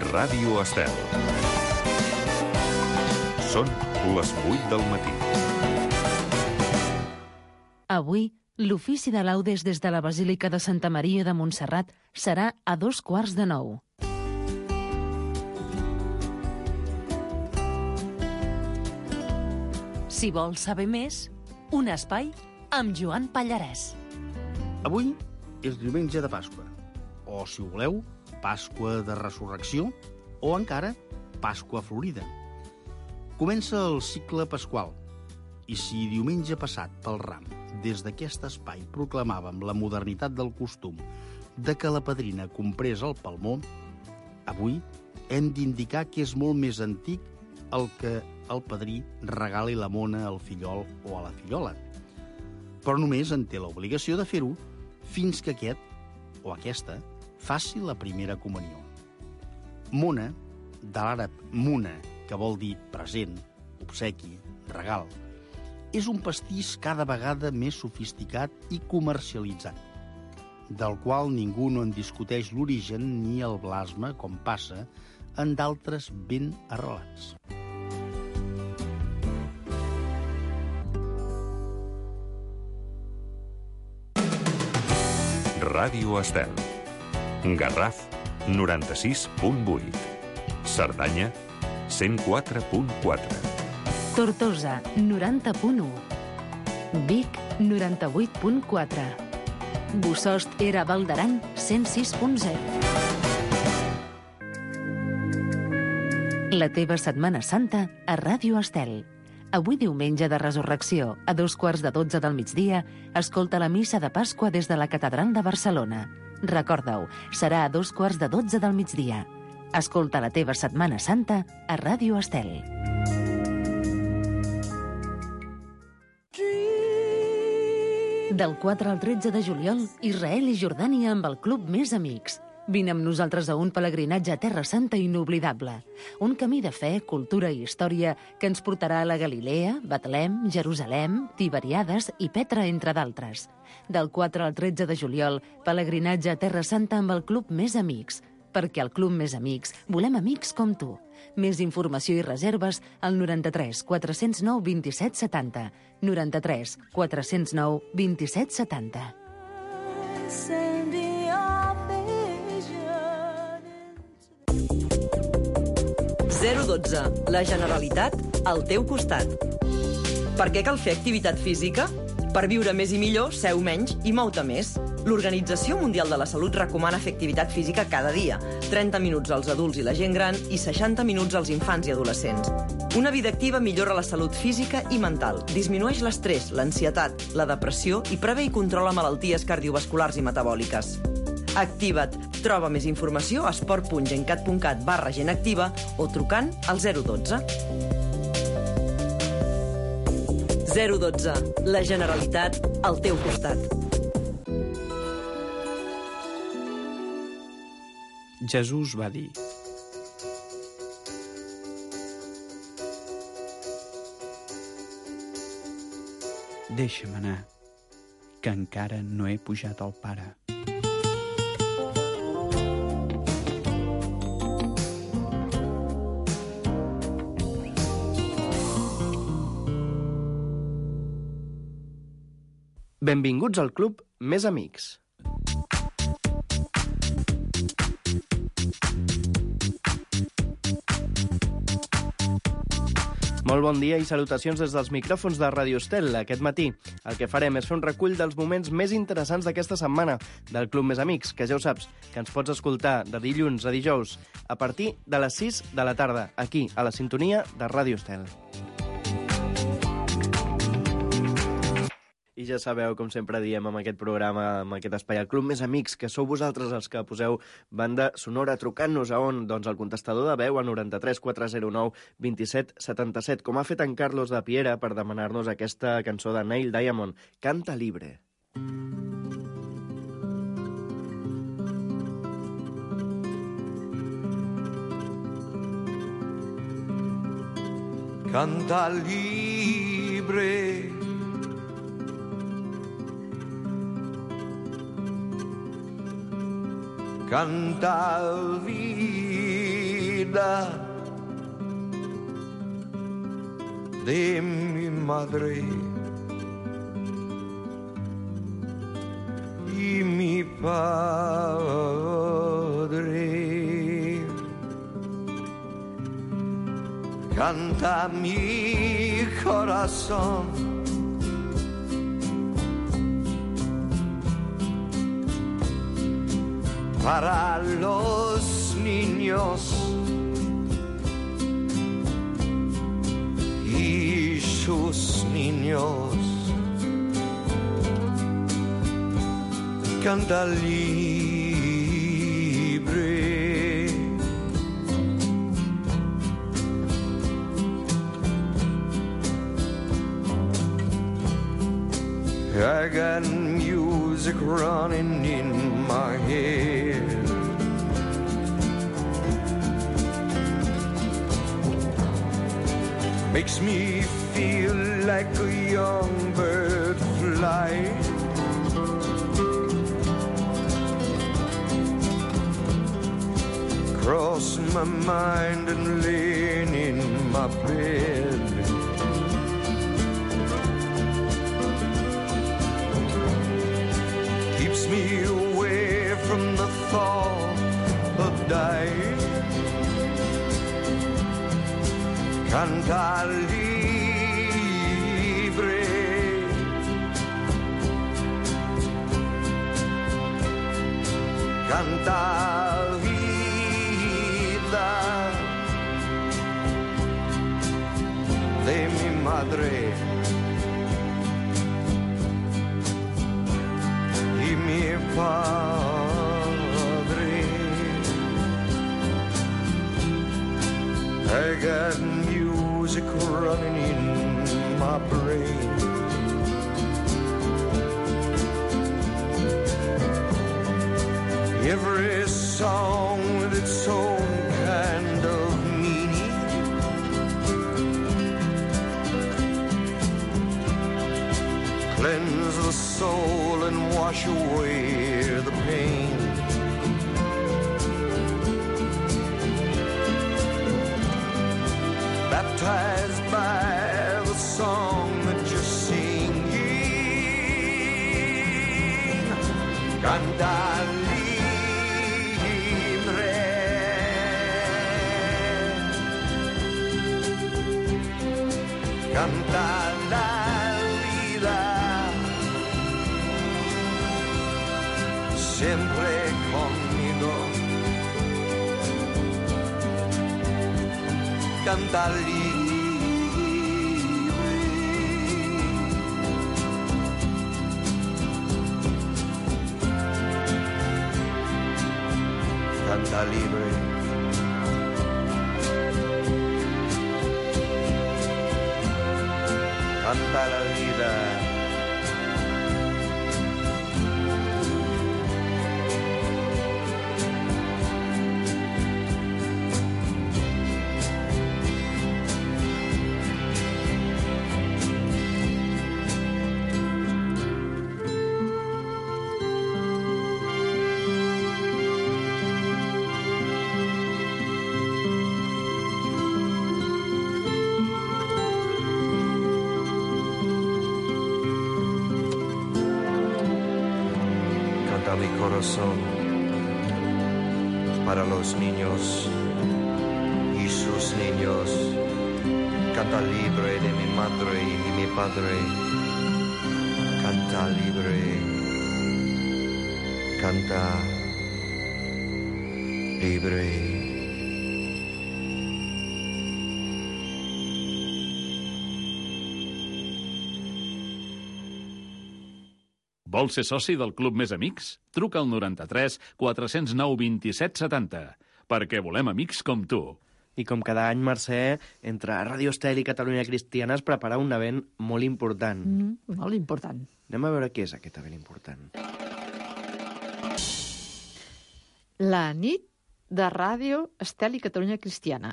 Ràdio Estel. Són les 8 del matí. Avui, l'ofici de laudes des de la Basílica de Santa Maria de Montserrat serà a 8:45. Si vols saber més, un espai amb Joan Pallarès. Avui és diumenge de Pasqua, o, si ho voleu, Pasqua de Resurrecció, o encara Pasqua Florida. Comença el cicle pasqual, i si diumenge passat pel Ram, des d'aquest espai proclamàvem la modernitat del costum de que la padrina comprés el palmó, avui hem d'indicar que és molt més antic el que el padrí regali la mona al fillol o a la fillola. Però només en té l'obligació de fer-ho fins que aquest o aquesta faci la primera comunió. Mona, de l'àrab muna, que vol dir present, obsequi, regal, és un pastís cada vegada més sofisticat i comercialitzat, del qual ningú no en discuteix l'origen ni el blasma, com passa en d'altres ben arrelats. Ràdio Estel. Garraf, 96.8. Cerdanya, 104.4. Tortosa, 90.1. Vic, 98.4. Bossòst era Val d'Aran, 106.0. La teva Setmana Santa a Ràdio Estel. Avui diumenge de Resurrecció, a 12:45 del migdia, escolta la missa de Pasqua des de la Catedral de Barcelona. Recorda-ho, serà a 12:45 del migdia. Escolta la teva Setmana Santa a Ràdio Estel. Del 4 al 13 de juliol, Israel i Jordània amb el Club Més Amics. Vine amb nosaltres a un pelegrinatge a Terra Santa inoblidable. Un camí de fe, cultura i història que ens portarà a la Galilea, Betlem, Jerusalem, Tiberiades i Petra, entre d'altres. Del 4 al 13 de juliol, pelegrinatge a Terra Santa amb el Club Més Amics. Perquè al Club Més Amics volem amics com tu. Més informació i reserves al 93 409 27 70. 93 409 27 70. 012. La Generalitat al teu costat. Per què cal fer activitat física? Per viure més i millor, seu menys i mou-te més. L'Organització Mundial de la Salut recomana fer activitat física cada dia, 30 minuts als adults i la gent gran i 60 minuts als infants i adolescents. Una vida activa millora la salut física i mental, disminueix l'estrès, l'ansietat, la depressió i prevé i controla malalties cardiovasculars i metabòliques. Activa't. Troba més informació a esport.gencat.cat/genactiva o trucant al 012. 012. La Generalitat al teu costat. Jesús va dir: deixa'm anar, que encara no he pujat al Pare. Benvinguts al Club Més Amics. Molt bon dia i salutacions des dels micròfons de Ràdio Estel. Aquest matí el que farem és fer un recull dels moments més interessants d'aquesta setmana del Club Més Amics, que ja ho saps, que ens pots escoltar de dilluns a dijous a partir de les 6 de la tarda, aquí, a la sintonia de Ràdio Estel. I ja sabeu, com sempre diem amb aquest programa, amb aquest espai, el Club Més Amics, que sou vosaltres els que poseu banda sonora trucant-nos a on? Doncs al contestador de veu a 93 409 27 77, com ha fet en Carlos de Piera per demanar-nos aquesta cançó de Neil Diamond, Canta Libre. Canta libre, canta al vivo, vida de mi madre y mi padre. Canta mi corazón para los niños y sus niños. Canta libre. I got music running in my head. Makes me feel like a young bird flying. Cross my mind and laying in my bed. Keeps me away from the thought of dying. Canta libre. Canta vida de mi madre y mi padre. I got music running in my brain. Every song with its own kind of meaning. Cleanse the soul and wash away the pain. Baptized by the song that you're singing. Canta libre. Canta la vida. Siempre conmigo. Canta libre. Canta libre. Canta la vida. Mi corazón para los niños y sus niños. Canta libre de mi madre y mi padre. Canta libre. Canta libre. Vols ser soci del Club Més Amics? Truca al 93 409 27 70, perquè volem amics com tu. I com cada any, Mercè, entre Radio Estel i Catalunya Cristiana es prepara un event molt important. Molt important. Anem a veure què és aquest event important. La nit de Ràdio Estel i Catalunya Cristiana.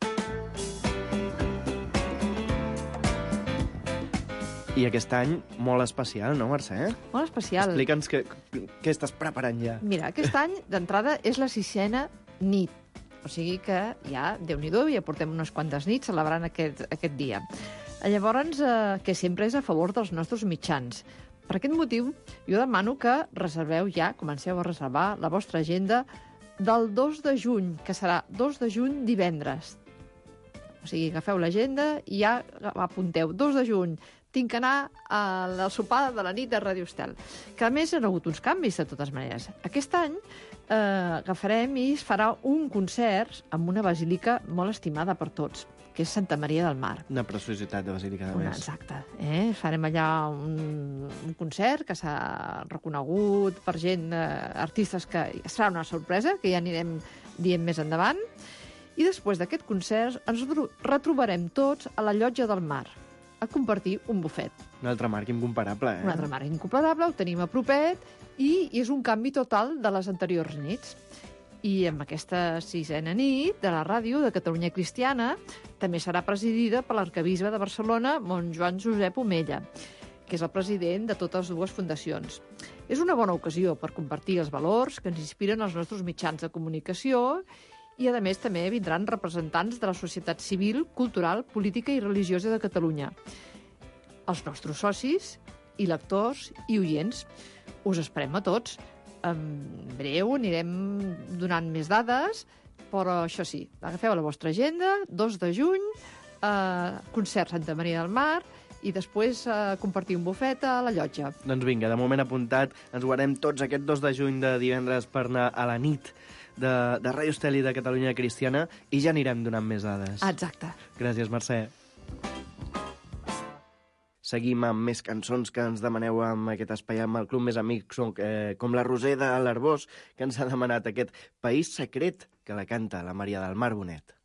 I aquest any molt especial, no, Mercè? Molt especial. Explica'ns què estàs preparant ja. Mira, aquest any, d'entrada, és la 6ena nit. O sigui que ja, Déu-n'hi-do, ja portem unes quantes nits celebrant aquest dia. Llavors, que sempre és a favor dels nostres mitjans. Per aquest motiu, jo demano que reserveu ja, comenceu a reservar la vostra agenda del 2 de juny, que serà 2 de juny divendres. O sigui, agafeu l'agenda i ja apunteu 2 de juny. Tinc que anar al sopar de la nit de Ràdio Estel. Que a més hi ha hagut uns canvis, de totes maneres. Aquest any agafarem i es farà un concert amb una basílica molt estimada per tots, que és Santa Maria del Mar. Una preciositat de basílica, de més. Exacte. Farem allà un concert que s'ha reconegut per gent, artistes, que serà una sorpresa, que ja anirem dient més endavant. I després d'aquest concert ens retrobarem tots a la Llotja del Mar, a compartir un bufet. Un altre marc incomparable, Un altre marc incomparable, ho tenim a propet, i és un canvi total de les anteriors nits. I amb aquesta 6a nit de la ràdio de Catalunya Cristiana també serà presidida per l'arquebisbe de Barcelona, Mont Joan Josep Omella, que és el president de totes dues fundacions. És una bona ocasió per compartir els valors que ens inspiren els nostres mitjans de comunicació i, a més, també vindran representants de la societat civil, cultural, política i religiosa de Catalunya, els nostres socis i lectors i oients. Us esperem a tots. En breu anirem donant més dades, però això sí, agafeu la vostra agenda, 2 de juny, concert Santa Maria del Mar, i després compartir un bufet a la Llotja. Doncs vinga, de moment apuntat, ens guardem tots aquest 2 de juny de divendres per anar a la nit de Ràdio Estel i de Catalunya Cristiana, i ja anirem donant més dades. Exacte. Gràcies, Mercè. Seguim amb més cançons que ens demaneu amb aquest espai amb el Club Més Amics, com la Roser de l'Arbós, que ens ha demanat aquest País Secret, que la canta la Maria del Mar Bonet.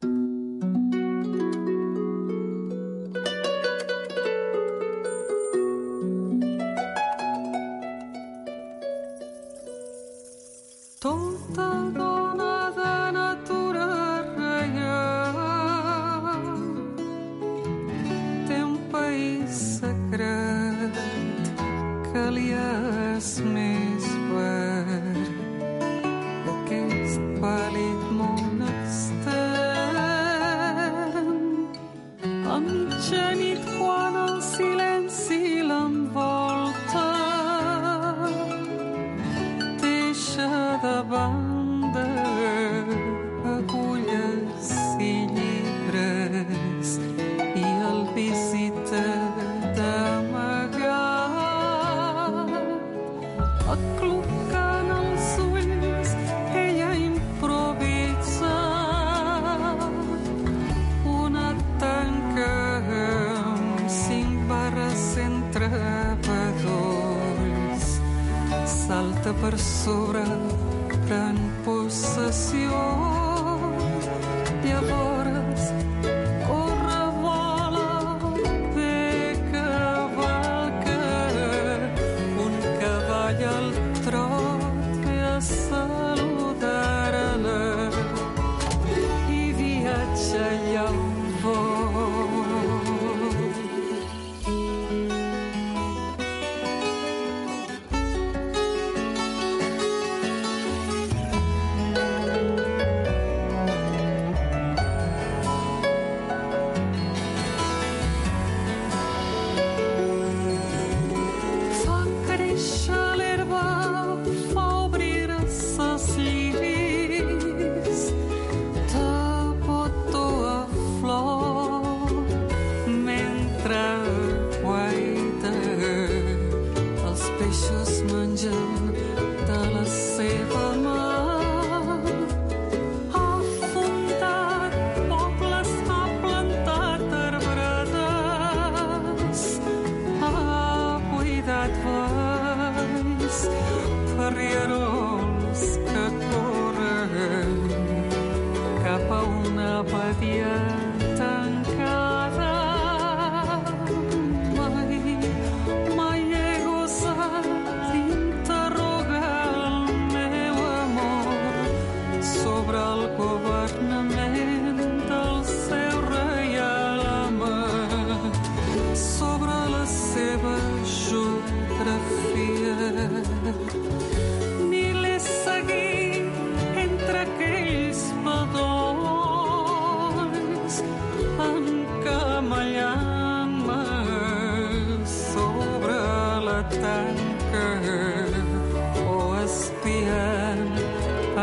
Tota dona de natura reial té un país secret que li és més verd que aquest pàl·lid món extern. A mitjanit, quan el silenci l'envolta, de banda agulles i llibres i el visita d'amagar. Aclucant els ulls, ella improvisa una tanca amb 5 barres entre bedolls. Salta per sobre, pren possessió, llavors corre, vola, ve, cavalca, un cavall al trot ve a saludar-la i viatja allà on vol.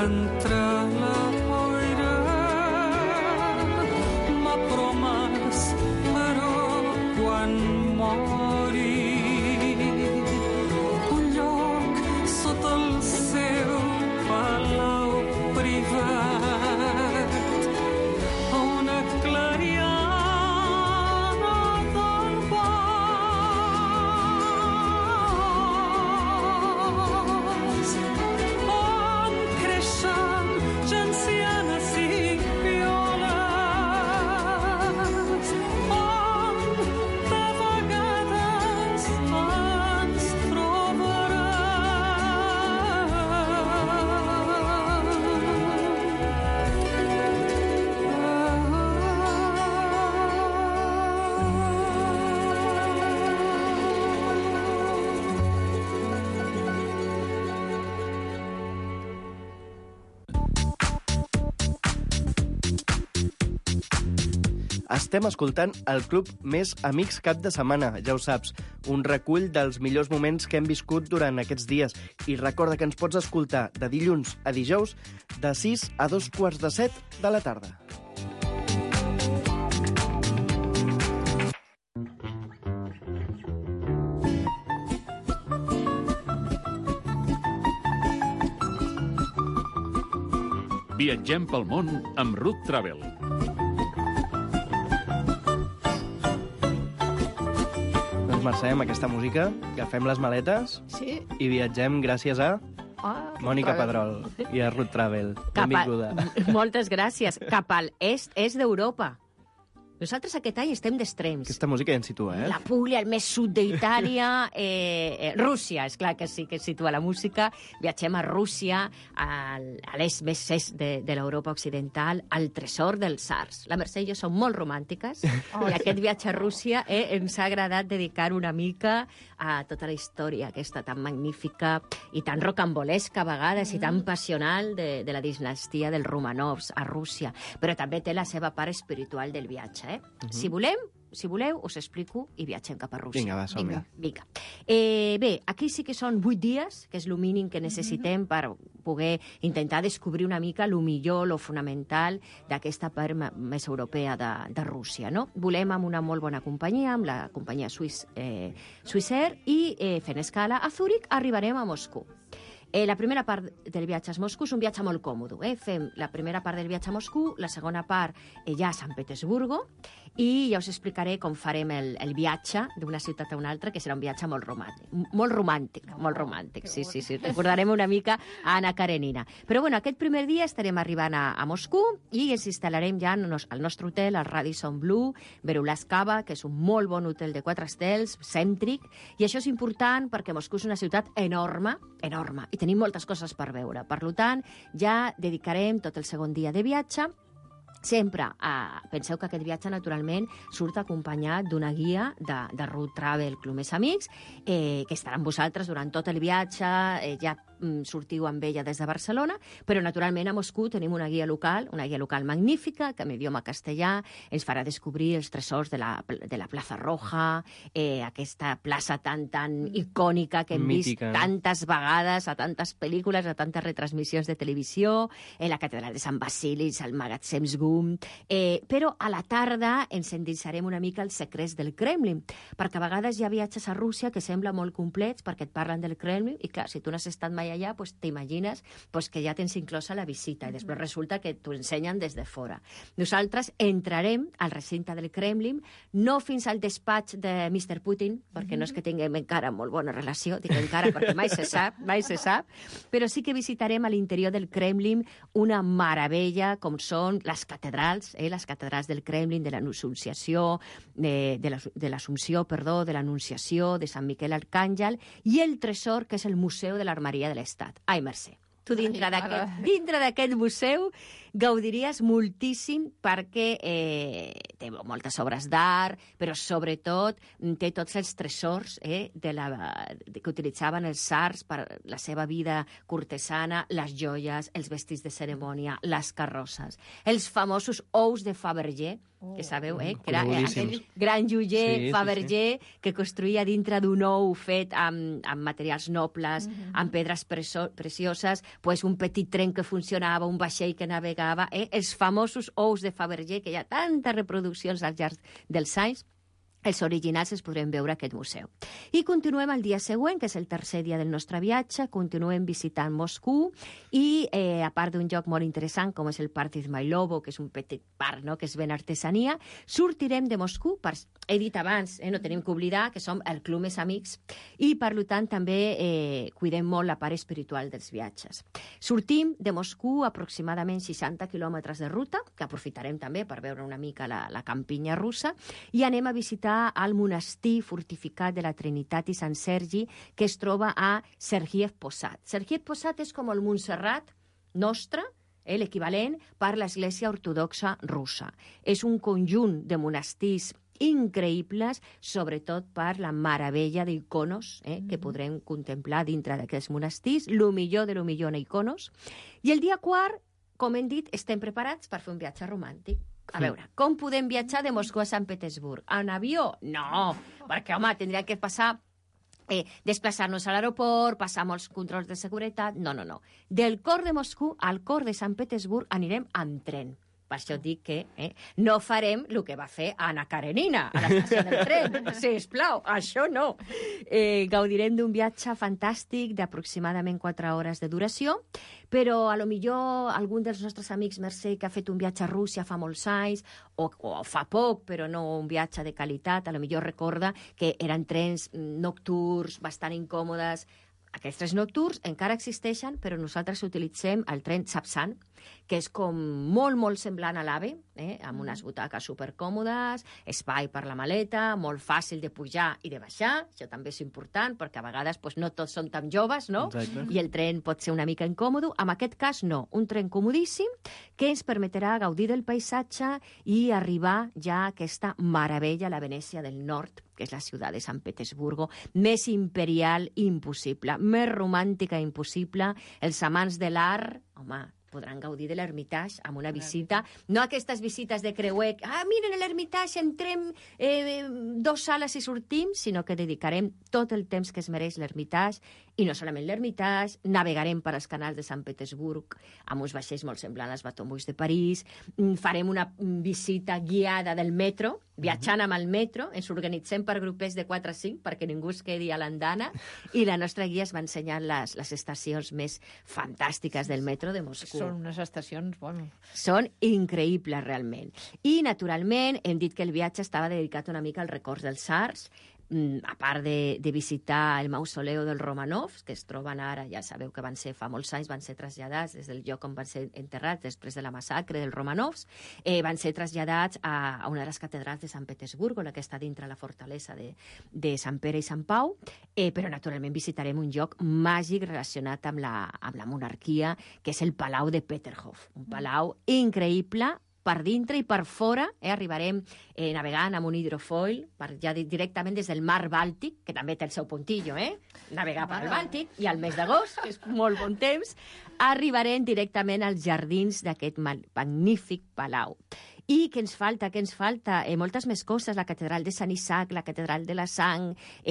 entre la boira. M'ha promès, però quan mori, un lloc sota el seu palau privat, una clariana del bosc, on creixen gencianes i violes, on de vegades ens Estem escoltant el Club Més Amics cap de setmana, ja ho saps, un recull dels millors moments que hem viscut durant aquests dies. I recorda que ens pots escoltar de dilluns a dijous de 6 a 2:45 de la tarda. Viatgem pel món amb Ruth Travel. Doncs Mercè, amb aquesta música, agafem les maletes Sí. i viatgem gràcies a Mònica Travel. Pedrol i a Ruth Travel. Benvinguda. Moltes gràcies. Cap al est d'Europa. Nosaltres aquest any estem d'extrems. Aquesta música ja ens situa, La Puglia, el més sud d'Itàlia, Rússia, és clar que sí que situa la música. Viatgem a Rússia, a l'est més est de l'Europa occidental, al tresor dels Sars. La Mercè i jo som molt romàntiques i aquest viatge a Rússia ens ha agradat dedicar una mica a tota la història aquesta tan magnífica i tan rocambolesca a vegades i tan passional de la dinastia dels Romanovs a Rússia. Però també té la seva part espiritual del viatge. Si voleu, us explico i viatgem cap a Rússia. Vinga, va, som-hi. Vinga. Bé, aquí sí que són 8 dies, que és el mínim que necessitem per poder intentar descobrir una mica el millor, el fonamental d'aquesta part més europea de Rússia, no? Volem amb una molt bona companyia, amb la companyia Swissair, i fent escala a Zúrich arribarem a Moscou. La primera part del viatge a Moscou és un viatge molt còmode. Fem la primera part del viatge a Moscou, la segona part ja a Sant Petersburgo, i ja us explicaré com farem el viatge d'una ciutat a una altra, que serà un viatge molt romàntic. Sí. Recordarem una mica a Anna Karenina. Però bueno, aquest primer dia estarem arribant a Moscou i ens instal·larem ja al nostre hotel, al Radisson Blu, Verulaskava, que és un molt bon hotel de 4 estels, cèntric, i això és important perquè Moscou és una ciutat enorme, i tenim moltes coses per veure. Per tant, ja dedicarem tot el segon dia de viatge. Sempre penseu que aquest viatge, naturalment, surt acompanyat d'una guia de Ruth Travel Club Més Amics, que estarà amb vosaltres durant tot el viatge, ja sortiu amb ella des de Barcelona, però, naturalment, a Moscou tenim una guia local magnífica, que en idioma castellà ens farà descobrir els tresors de la Plaza Roja, aquesta plaça tan icònica que hem vist tantes vegades a tantes pel·lícules, a tantes retransmissions de televisió, la catedral de Sant Basilis, el Magatzems Gum, però a la tarda ens endinsarem una mica els secrets del Kremlin, perquè a vegades hi ha viatges a Rússia que semblen molt complets perquè et parlen del Kremlin i, clar, si tu no has estat mai allà, pues, t'imagines que ja tens inclosa la visita i després resulta que t'ho ensenyen des de fora. Nosaltres entrarem al recinte del Kremlin, no fins al despatx de Mr. Putin, perquè no és que tinguem encara molt bona relació, dic encara perquè mai se sap, però sí que visitarem a l'interior del Kremlin una meravella com són les catedrals del Kremlin, de l'Anunciació, de l'Anunciació, de Sant Miquel Arcàngel, i el tresor, que és el Museu de l'Armeria de l'Estat. Ai, Mercè. Tu dintre d'aquest museu Gaudiries moltíssim perquè té moltes obres d'art, però sobretot té tots els tresors que utilitzaven els tsars per la seva vida cortesana, les joies, els vestits de cerimònia, les carrosses, els famosos ous de Fabergé, que sabeu, que era aquell gran joier Fabergé que construïa dintre d'un ou fet amb materials nobles, amb pedres precioses, un petit tren que funcionava, un vaixell que navegava, els famosos ous de Fabergé, que hi ha tantes reproduccions al llarg dels anys. Els originals els podrem veure a aquest museu. I continuem el dia següent, que és el tercer dia del nostre viatge, continuem visitant Moscou i, a part d'un lloc molt interessant, com és el Parc d'Izmailovo, que és un petit parc, que es ven artesania, sortirem de Moscou, he dit abans, no tenim que oblidar que som el Club Més Amics, i per tant també cuidem molt la part espiritual dels viatges. Sortim de Moscou aproximadament 60 quilòmetres de ruta, que aprofitarem també per veure una mica la campinya russa, i anem a visitar al monestir fortificat de la Trinitat i Sant Sergi, que es troba a Sergiev Posad. Sergiev Posad és com el Montserrat nostre, l'equivalent per l'Església Ortodoxa russa. És un conjunt de monestirs increïbles, sobretot per la meravella d'iconos que podrem contemplar dintre d'aquests monestirs, lo millor de lo millor en iconos. I el dia quart, com hem dit, estem preparats per fer un viatge romàntic. A veure, com podem viatjar de Moscou a Sant Petersburg? En avió? No, perquè, home, tindria que passar, desplaçar-nos a l'aeroport, passar molts controls de seguretat. No. Del cor de Moscou al cor de Sant Petersburg anirem amb tren. Per això dic que no farem el que va fer Anna Karenina a l'estació del tren. Sisplau, això no. Gaudirem d'un viatge fantàstic d'aproximadament 4 hores de duració, però a lo millor algun dels nostres amics Mercè que ha fet un viatge a Rússia fa molts anys, o fa poc, però no un viatge de qualitat, a lo millor recorda que eren trens nocturns, bastant incòmodes. Aquests trens nocturns encara existeixen, però nosaltres utilitzem el tren Sapsan, que és com molt semblant a l'AVE, amb unes butaques supercòmodes, espai per la maleta, molt fàcil de pujar i de baixar. Això també és important, perquè a vegades no tots són tan joves, no? Exacte. I el tren pot ser una mica incòmodo. En aquest cas, no. Un tren comodíssim que ens permetrà gaudir del paisatge i arribar ja a aquesta meravella, la Venècia del Nord, que és la ciutat de Sant Petersburgo, més imperial impossible, més romàntica impossible. Els amants de l'art, home, podran gaudir de l'Hermitage amb una visita, no aquestes visites de creuer, miren l'Hermitage, entrem 2 sales i sortim, sinó que dedicarem tot el temps que es mereix l'Hermitage, i no solament l'Hermitage, navegarem per als canals de Sant Petersburg amb uns vaixells molt semblants als Batomuis de París, farem una visita guiada del metro, viatjant amb el metro, ens organitzem per grupets de 4 a 5 perquè ningú es quedi a l'andana, i la nostra guia es va ensenyant les estacions més fantàstiques del metro de Moscou. Són unes estacions, bueno... Són increïbles, realment. I, naturalment, hem dit que el viatge estava dedicat una mica als records dels tsars, a part de visitar el mausoleu dels Romanovs, que es troben ara, ja sabeu que fa molts anys, van ser traslladats des del lloc on van ser enterrats després de la massacre dels Romanovs, van ser traslladats a una de les catedrals de Sant Petersburgo, la que està dintre la fortalesa de Sant Pere i Sant Pau, però naturalment visitarem un lloc màgic relacionat amb la monarquia, que és el Palau de Peterhof, un palau increïble, per dintre i per fora, arribarem navegant amb un hidrofoil, ja directament des del mar Bàltic, que també té el seu puntillo, navegar per al Bàltic, i al mes d'agost, que és molt bon temps, arribarem directament als jardins d'aquest magnífic palau. I què ens falta? Moltes més coses, la catedral de Sant Isaac, la catedral de la Sang,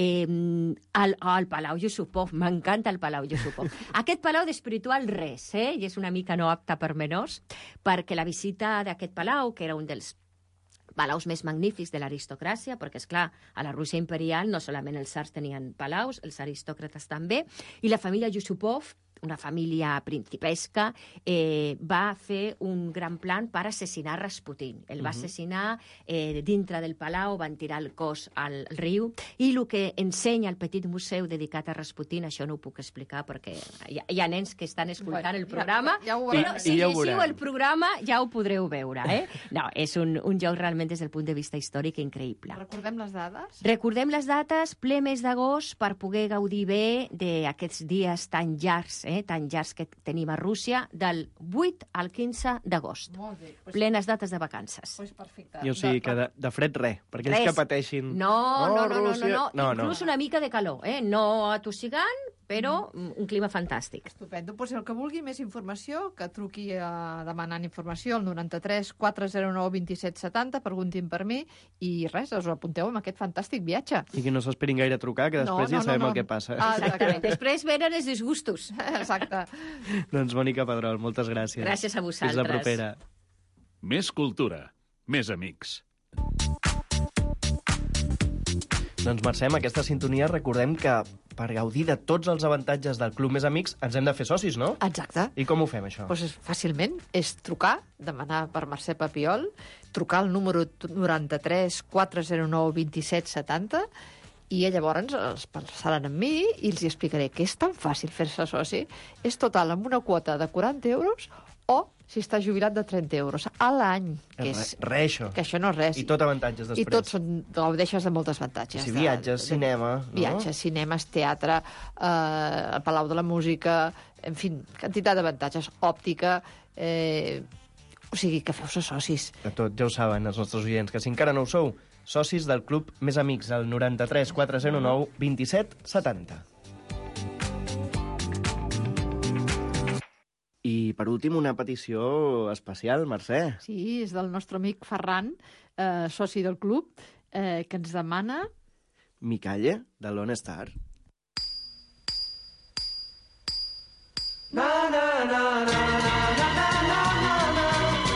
el Palau Yusupov, m'encanta el Palau Yusupov. Aquest palau d'espiritual res, i és una mica no apta per menors, perquè la visita d'aquest palau, que era un dels palaus més magnífics de l'aristocràcia, perquè, és clar, a la Rússia imperial no solament els tsars tenien palaus, els aristòcrates també, i la família Yusupov, una família principesca, va fer un gran plan per assassinar Rasputin. El va assassinar dintre del palau, van tirar el cos al riu, i el que ensenya el petit museu dedicat a Rasputin, això no ho puc explicar perquè hi ha nens que estan escoltant el programa, però si llegiu el programa ja ho podreu veure. No, és un lloc realment des del punt de vista històric increïble. Recordem les dades? Recordem les dates, ple mes d'agost, per poder gaudir bé d'aquests dies tan llargs, tan llargs que tenim a Rússia, del 8 al 15 d'agost. Molt bé. Plenes dates de vacances. Perfecte. I o sigui que de fred res, perquè ells Res. que pateixin... No. Rússia... Inclús una mica de calor, no atossigant, però un clima fantàstic. Estupendo. Pues el que vulgui més informació, que truqui demanant informació al 93 409 27 70, preguntin per mi, i res, us apunteu amb aquest fantàstic viatge. I que no s'esperin gaire a trucar, que després ja sabem el que passa. Exactament. Després venen els disgustos. Exacte. Doncs Mònica Pedrol, moltes gràcies. Gràcies a vosaltres. Fins la propera. Més cultura, més amics. Doncs Mercè, amb aquesta sintonia recordem que per gaudir de tots els avantatges del Club Més Amics ens hem de fer socis, no? Exacte. I com ho fem, això? Pues fàcilment, és trucar, demanar per Mercè Papiol, trucar al número 93 409 27 70, i llavors els passaran amb mi i els explicaré que és tan fàcil fer-se soci, és total amb una quota de 40 euros o si està jubilat de 30 euros a l'any. Que això. Que això no és res. I tot avantatges després. I tot gaudeixes de molts avantatges. Si viatges, cinema... Viatges, cinemes, teatre, el Palau de la Música, en fi, quantitat d'avantatges, òptica... O sigui, que feu-se socis. De tot, ja ho saben els nostres oients, que si encara no ho sou, socis del Club Més Amics, al 93 409 27 70. I, per últim, una petició especial, Mercè. Sí, és del nostre amic Ferran, soci del club, que ens demana... Micalle, de Lone Star. Na, na, na, na, na, na, na, na,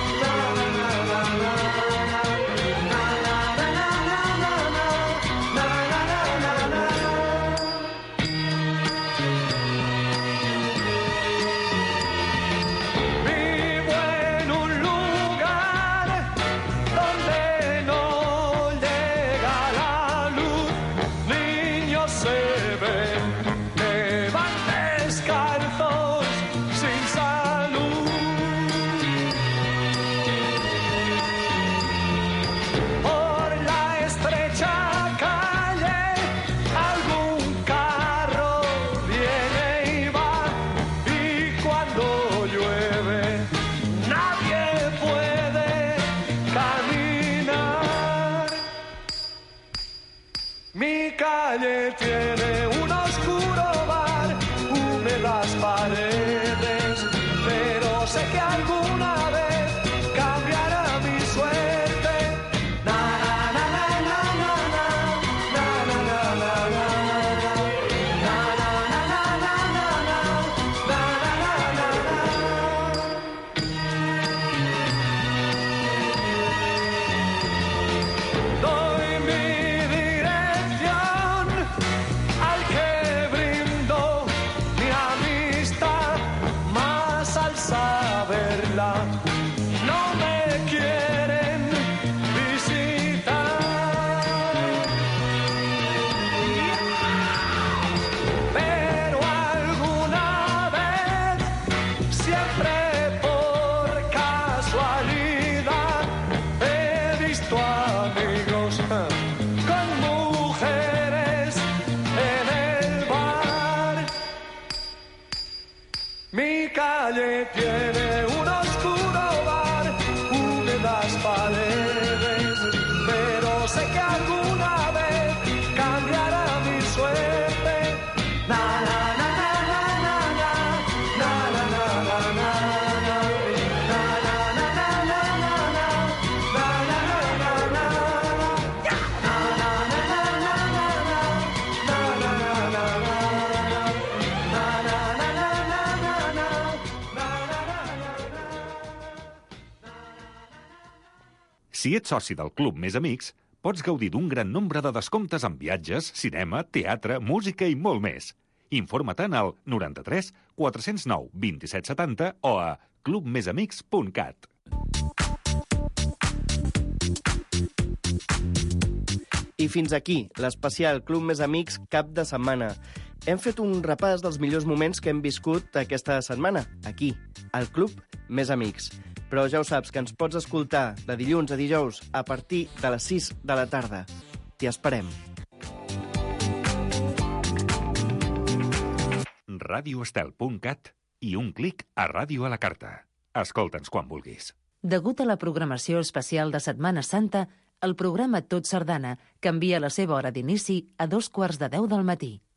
calle tiene un oscuro bar, húmedas paredes, pero sé que alguna vez cambiará mi suerte. Na na na na na na na na na na na no me quieren visitar, pero alguna vez, siempre por casualidad, he visto amigos con mujeres en el bar. Mi calle tiene un oscuro bar, húmedas paredes, pero sé que alguna vez cambiará mi suerte. Na na na na na na na na na na na na na Si ets soci del Club Més Amics, pots gaudir d'un gran nombre de descomptes en viatges, cinema, teatre, música i molt més. Informa-te'n al 93 409 27 70 o a clubmesamics.cat. I fins aquí, l'especial Club Més Amics cap de setmana. Hem fet un repàs dels millors moments que hem viscut aquesta setmana, aquí, al Club Més Amics. Però ja ho saps, que ens pots escoltar de dilluns a dijous a partir de les 6 de la tarda. T'hi esperem. radioestel.cat i un clic a Ràdio a la Carta. Escolta'ns quan vulguis. Degut a la programació especial de Setmana Santa, el programa Tot Sardana canvia la seva hora d'inici a 2:15 del matí.